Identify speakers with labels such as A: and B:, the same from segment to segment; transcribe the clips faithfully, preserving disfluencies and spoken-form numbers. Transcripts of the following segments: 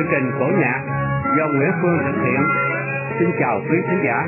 A: chương trình Cổ Nhạc do Nguyễn Phương thực hiện. Xin chào quý khán giả.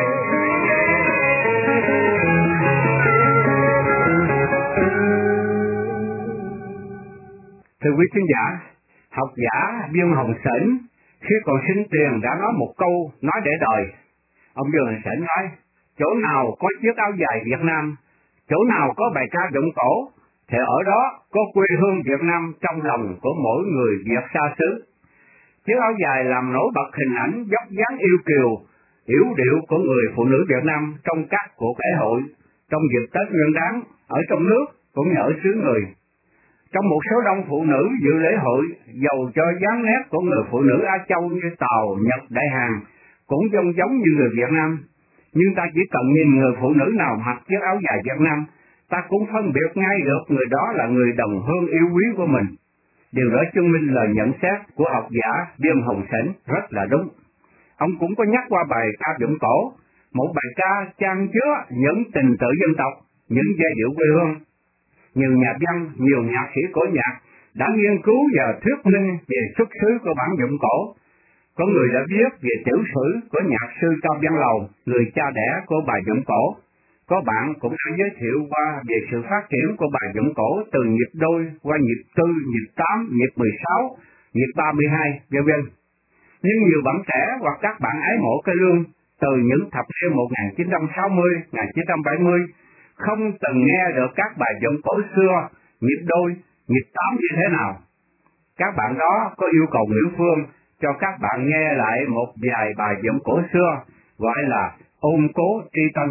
A: Thưa quý khán giả, học giả Dương Hồng Sển khi còn sinh tiền đã nói một câu nói để đời. Ông Dương Hồng Sển nói: chỗ nào có chiếc áo dài Việt Nam, chỗ nào có bài ca giọng cổ, thì ở đó có quê hương Việt Nam trong lòng của mỗi người Việt xa xứ. Chiếc áo dài làm nổi bật hình ảnh dốc dáng yêu kiều, yểu điệu của người phụ nữ Việt Nam trong các cuộc lễ hội, trong dịp Tết Nguyên Đán ở trong nước cũng như ở xứ người. Trong một số đông phụ nữ dự lễ hội, dầu cho dáng nét của người phụ nữ Á Châu như Tàu, Nhật, Đại Hàn cũng giống giống như người Việt Nam, nhưng ta chỉ cần nhìn người phụ nữ nào mặc chiếc áo dài Việt Nam, ta cũng phân biệt ngay được người đó là người đồng hương yêu quý của mình. Điều đó chứng minh lời nhận xét của học giả Dương Hồng Sển rất là đúng. Ông cũng có nhắc qua bài ca giọng cổ, một bài ca chan chứa những tình tự dân tộc, những giai điệu quê hương. Nhiều nhà văn, nhiều nhạc sĩ cổ nhạc đã nghiên cứu và thuyết minh về xuất xứ của bản giọng cổ. Có người đã viết về tiểu sử của nhạc sư Cao Văn Lầu, người cha đẻ của bài giọng cổ. Có bạn cũng đã giới thiệu qua về sự phát triển của bài giọng cổ từ nhịp đôi qua nhịp tư, nhịp tám, nhịp mười sáu, nhịp ba mươi hai, vân vân. Nhưng nhiều bạn trẻ hoặc các bạn ái mộ cải lương từ những thập niên một nghìn chín trăm sáu mươi, một nghìn chín trăm bảy mươi không từng nghe được các bài giọng cổ xưa, nhịp đôi, nhịp tám như thế nào. Các bạn đó có yêu cầu Nguyễn Phương cho các bạn nghe lại một vài bài giọng cổ xưa gọi là Ôm Cố Tri Tân.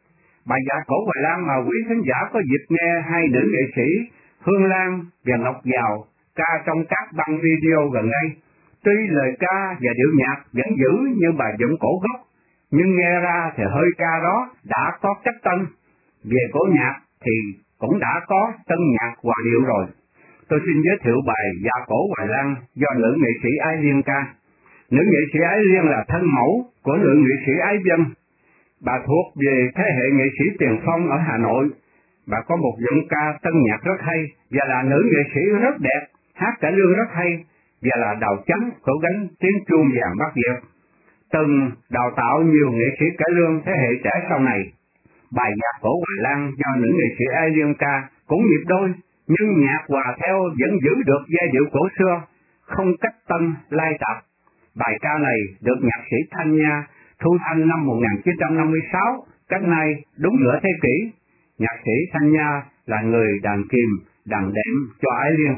A: Bài dạ cổ Hoài Lan mà quý khán giả có dịp nghe hai nữ nghệ sĩ Hương Lan và Ngọc Giàu ca trong các băng video gần đây. Tuy lời ca và điệu nhạc vẫn giữ như bài giọng cổ gốc, nhưng nghe ra thì hơi ca đó đã có cách tân. Về cổ nhạc thì cũng đã có tân nhạc hòa điệu rồi. Tôi xin giới thiệu bài dạ cổ Hoài Lan do nữ nghệ sĩ Ái Liên ca. Nữ nghệ sĩ Ái Liên là thân mẫu của nữ nghệ sĩ Ái Vân. Bà thuộc về thế hệ nghệ sĩ tiền phong ở Hà Nội. Bà có một giọng ca tân nhạc rất hay và là nữ nghệ sĩ rất đẹp, hát cải lương rất hay và là đầu chánh của gánh tiếng chuông vàng Bắc Việt. Từng đào tạo nhiều nghệ sĩ cải lương thế hệ trẻ sau này. Bài dạ cổ Hoài Lan do nữ nghệ sĩ Ái Liên ca cũng nhịp đôi, nhưng nhạc hòa theo vẫn giữ được giai điệu cổ xưa, không cách tân lai tạp. Bài ca này được nhạc sĩ Thanh Nha thu thanh năm một nghìn chín trăm năm mươi sáu, cách nay đúng nửa thế kỷ. Nhạc sĩ Thanh Nha là người đàn kìm, đàn đệm cho Ái Liên.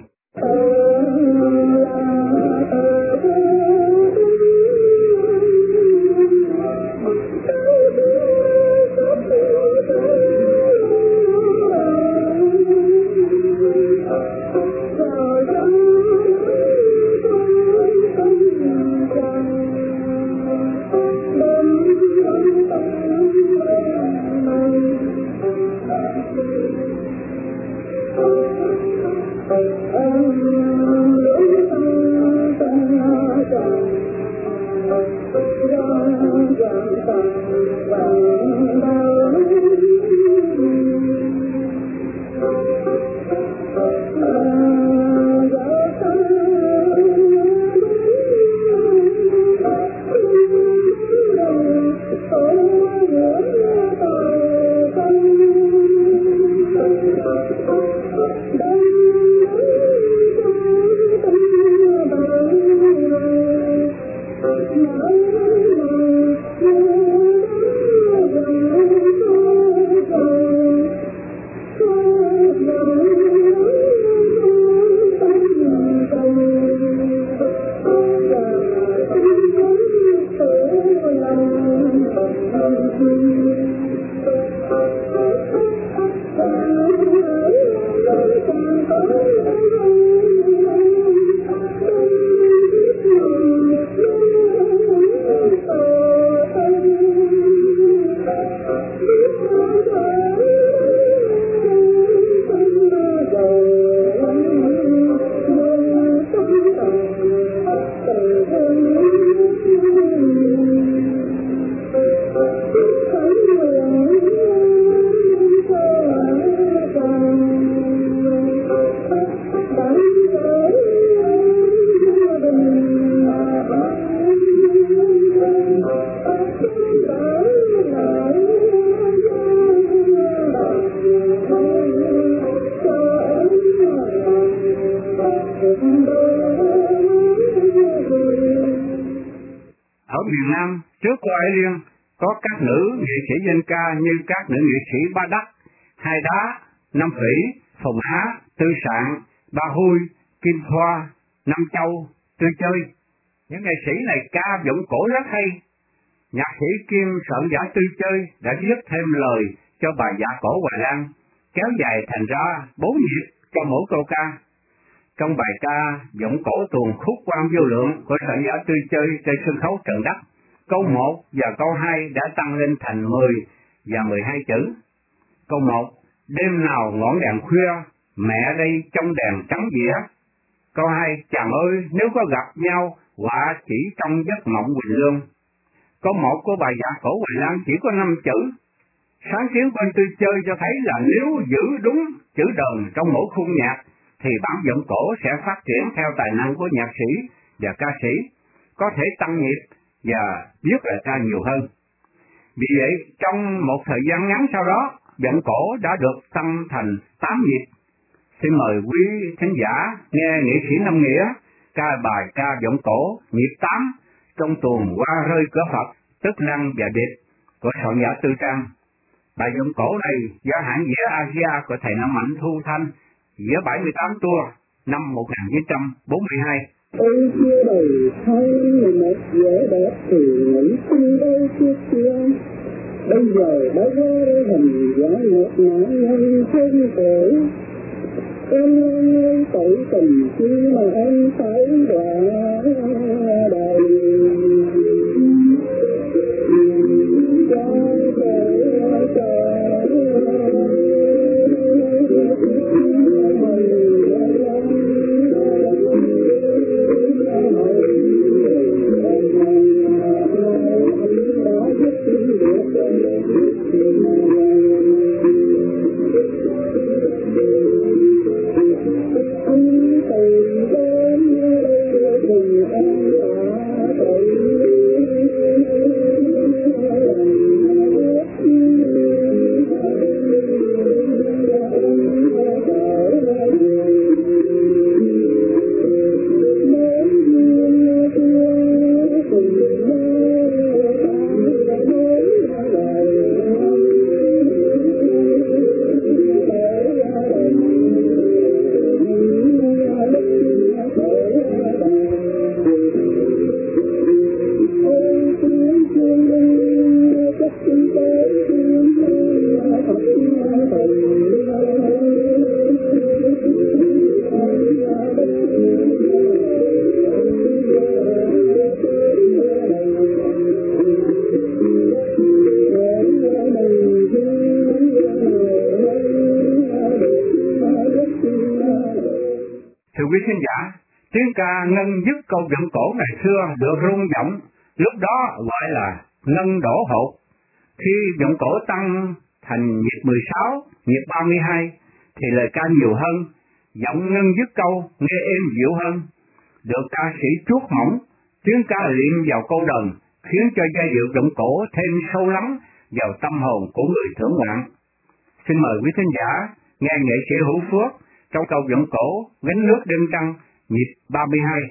A: Nam, trước cô Ấy Liên, có các nữ nghệ sĩ dân ca như các nữ nghệ sĩ Ba Đắc, Hai Đá, Năm Phỉ, Phùng Á, Tư Sạn, Ba Hui, Kim Thoa, Nam Châu, Tư Chơi. Những nghệ sĩ này ca giọng cổ rất hay. Nhạc sĩ kiêm soạn giả Tư Chơi đã viết thêm lời cho bài dạ cổ Hoài Lan, kéo dài thành ra bốn nhịp cho mỗi câu ca. Trong bài ca giọng cổ tuồng khúc Quan Vô Lượng của soạn giả Tư Chơi trên sân khấu Trần Đắc, câu một và câu hai đã tăng lên thành mười và mười hai chữ. Câu một: đêm nào ngọn đèn khuya, mẹ đây trong đèn trắng dĩa. Câu hai: chàng ơi nếu có gặp nhau, quả chỉ trong giấc mộng Quỳnh Lương. Câu một của bài dạ cổ Hoài Lan chỉ có năm chữ. Sáng kiến của anh Tư Chơi cho thấy là nếu giữ đúng chữ đờn trong mỗi khung nhạc, thì bản giọng cổ sẽ phát triển theo tài năng của nhạc sĩ và ca sĩ, có thể tăng nhịp và viết lời ca nhiều hơn. Vì vậy, trong một thời gian ngắn sau đó, giọng cổ đã được tăng thành tám nhịp. Xin mời quý thính giả nghe nghệ sĩ Năm Nghĩa ca bài ca giọng cổ nhịp tám trong tuồng Hoa Rơi Cửa Phật, Tức Năng và Điệp của soạn giả Tư Trang. Bài giọng cổ này do hãng dĩa Asia của thầy Nam Mạnh thu thanh, dĩa bảy mươi tám tour năm một nghìn chín trăm bốn mươi hai.
B: Ôi chưa đầy thay một vẻ đẹp thì nghĩ sinh đôi trước kia. Bây giờ đã có hình dáng ngọt ngào nhân thân cổ. Em ơi tội tình chi mà em phải đọa đời.
A: Quý khán giả, tiếng ca ngân dứt câu giọng cổ ngày xưa được rung giọng, lúc đó gọi là ngân đổ hột. Khi giọng cổ tăng thành nhịp mười sáu, nhịp ba mươi hai, thì lời ca nhiều hơn, giọng ngân dứt câu nghe êm dịu hơn. Được ca sĩ chuốt mỏng, tiếng ca liệm vào câu đờn, khiến cho giai điệu giọng cổ thêm sâu lắng vào tâm hồn của người thưởng ngoạn. Xin mời quý khán giả nghe nghệ sĩ Hữu Phước trong câu giọng cổ Gánh Nước Đêm Trăng, nhịp ba mươi hai.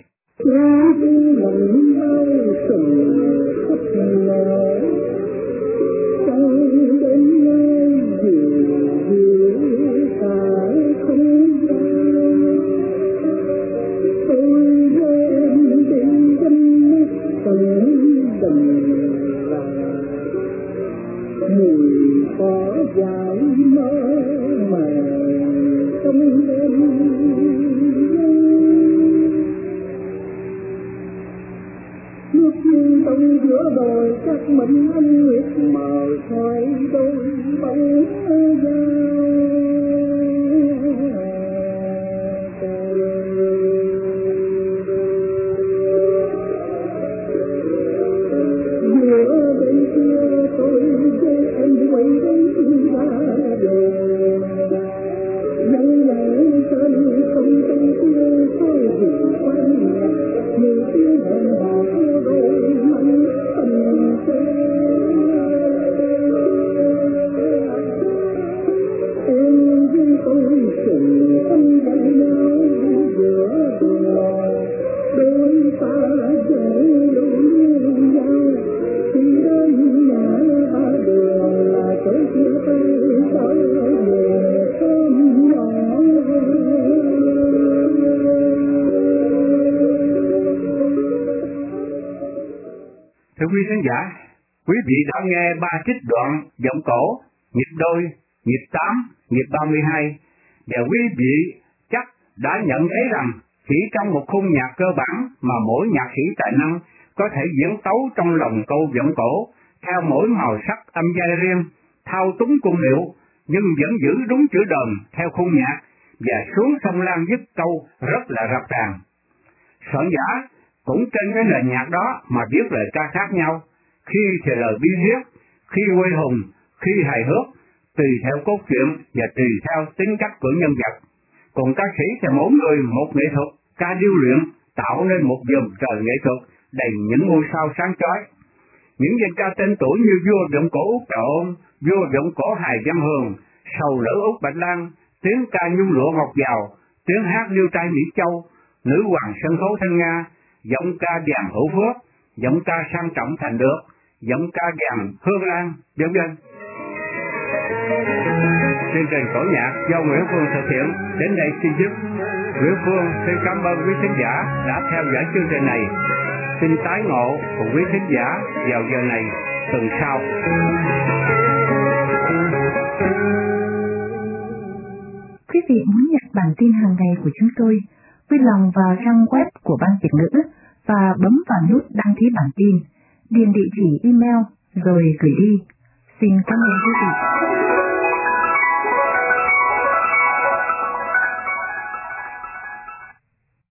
B: Chắc mình anh nguyệt mờ xoay đôi bóng giữa bên kia tôi với anh quay đến ra đường nắng nắng trên không trong kia tôi vì quanh như tiếng hẹn hò đôi manh tình xe em với tôi cùng tâm đánh nhau giữa đường đôi ta dễ lối nhau.
A: quý khán giả, quý vị đã nghe ba trích đoạn giọng cổ, nhịp đôi, nhịp tám, nhịp ba mươi hai, và quý vị chắc đã nhận thấy rằng chỉ trong một khung nhạc cơ bản mà mỗi nhạc sĩ tài năng có thể diễn tấu trong lòng câu giọng cổ theo mỗi màu sắc âm giai riêng, thao túng cung điệu nhưng vẫn giữ đúng chữ đờn theo khung nhạc và xuống sông Lam dứt câu rất là rập ràng. Soạn giả cũng trên cái nền nhạc đó mà viết lời ca khác nhau, khi thì lời bi viết, khi quê hùng, khi hài hước, tùy theo cốt truyện và tùy theo tính cách của nhân vật. Còn ca sĩ thì mỗi người một nghệ thuật, ca điêu luyện tạo nên một vòng trời nghệ thuật đầy những ngôi sao sáng chói. Những danh ca tên tuổi như vua giọng cổ Úc Trà Ôn, vua giọng cổ Hài Văn Hường, sầu nữ Úc Bạch Lan, tiếng ca nhung lụa Ngọc Giàu, tiếng hát liêu trai Mỹ Châu, nữ hoàng sân khấu Thanh Nga, giọng ca vàng Hữu Phước, giọng ca sang trọng Thành Được, giọng ca vàng Hương Lan, vân vân. Chương trình cổ nhạc do Nguyễn Phương thực hiện đến đây xin dứt. Nguyễn Phương xin cảm ơn quý khán giả đã theo dõi chương trình này. Xin tái ngộ cùng quý khán giả vào giờ này tuần sau.
C: Quý vị muốn nhận bản tin hàng ngày của chúng tôi, vui lòng vào trang web của Ban Việt ngữ và bấm vào nút đăng ký bản tin, điền địa chỉ email rồi gửi đi. Xin cảm ơn quý vị.